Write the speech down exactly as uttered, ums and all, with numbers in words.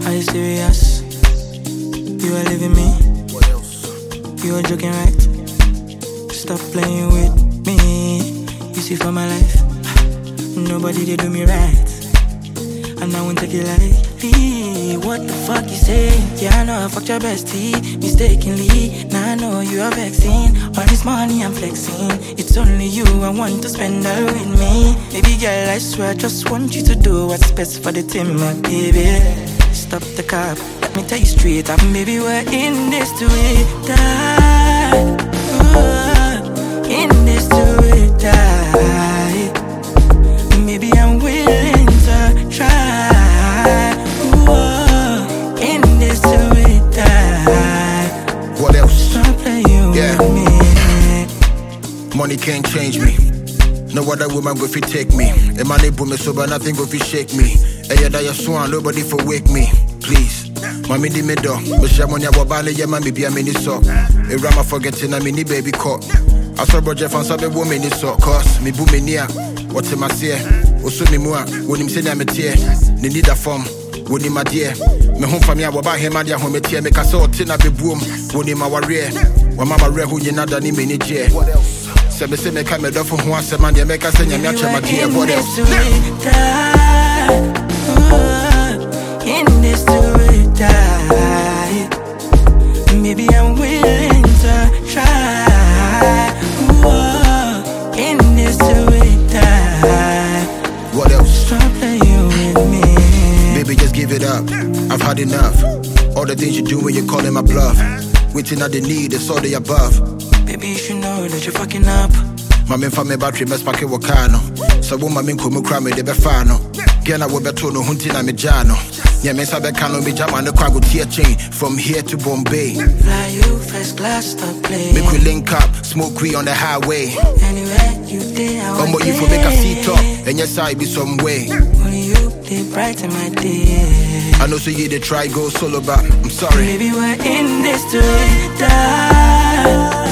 Are you serious? You are leaving me? What else? You are joking, right? Stop playing with me. You see, for my life, nobody they do me right. And I won't take it lightly. What the fuck you say? Yeah, I know I fucked your bestie mistakenly. Now I know you are vexing. All this money I'm flexing. It's only you I want to spend all with me. Baby girl, I swear I just want you to do what's best for the team, my baby. Stop the cap, let me tell you straight up, baby, we're in this to it die. Ooh, in this to it die. Maybe I'm willing to try. Ooh, in this to it die. What else? Stop playing Yeah. with me. Money can't change me. No other woman go fi take me. A man they put me sober, nothing go fi shake me. Hey, yeah, that you swan, nobody for wake me. Please, mommy di me do. But she money wabale yeah, mommy be a mini so. A rama forgetting a mini baby caught. I saw Roger fan sabe woman in so. Cause me boom me near. What's in my say? Osu me mua. When him say na me tear. Ni need a form. When him my dear. Me home family waba him and ya home tear. Me kasa o tina be boom. When him my warrior. When mama re who you nada ni me ni je. What else? Se me se me come do for who I say man, you make us say you match my dear. What else? In this to it die. Maybe I'm willing to try. Whoa, in this to it die. What else? Stop playing with me. Baby, just give it up. I've had enough. All the things you do when you're calling my bluff. Waiting at the need, it's all the above. Baby, you should know that you're fucking up. My men for me battery mess pack wakano. So woman min kumu cry me de befano. Gena wo beto no hunti na me jano. Yeah, me sabe kano me jam and the quago tear chain from here to Bombay. Fly you first class, stop playing. Make we link up, smoke we on the highway. Anywhere you day, I Come want on, you for make a seat up, and yes I be some way. Only you, they brighten my day. I know so you they try go solo, but I'm sorry. Maybe we're in this to die.